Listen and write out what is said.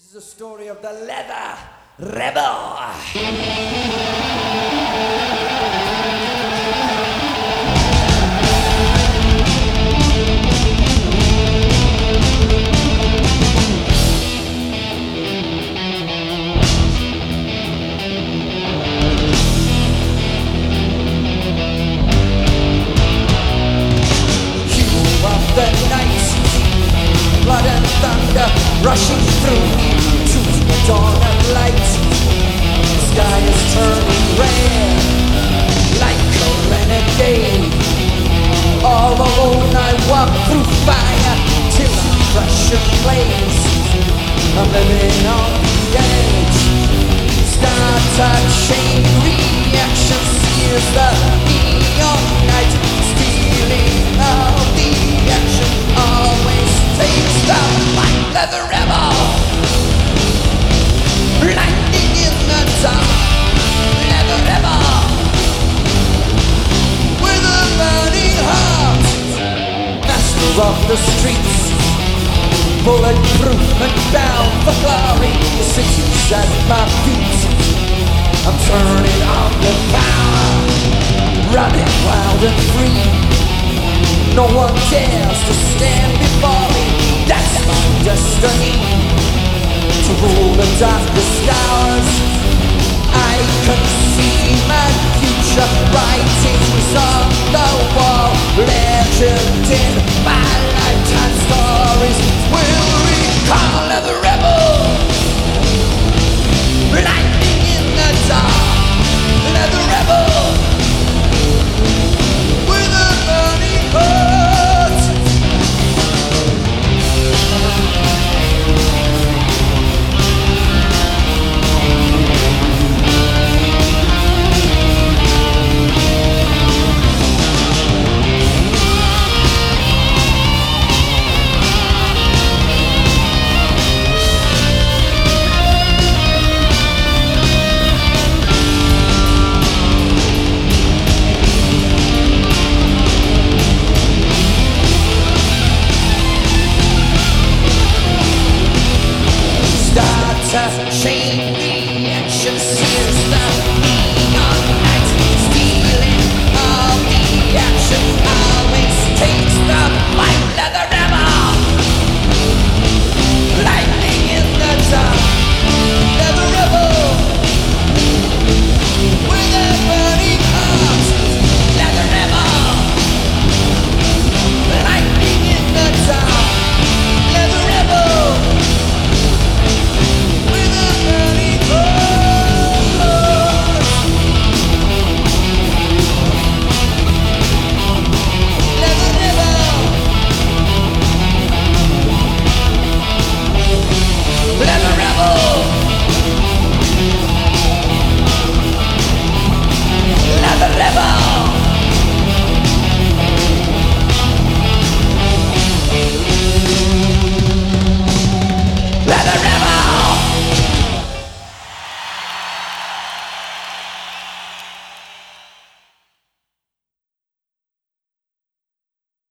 is the story of the Leather Rebel. Blood and thunder rushing through to the dawn of light. The sky is turning red like a renegade. All alone I walk through fire till I'm fresh and blaze. I'm living on the edge. Start chain reaction sears the neon night, stealing all the action. Always takes the white leather rebel, blinding in the dark. Leather rebel with a burning heart, master of the streets, bulletproof and bound for glory. The city's at my feet. I'm turning on the power, running wild and free. No one dares to stand before me. That's my destiny, to rule the darkest hours. I can see my future writings on the wall. Legend in my lifetime stories will recall the rebel, lightning in the dark. Leather rebel with a burning heart. Chain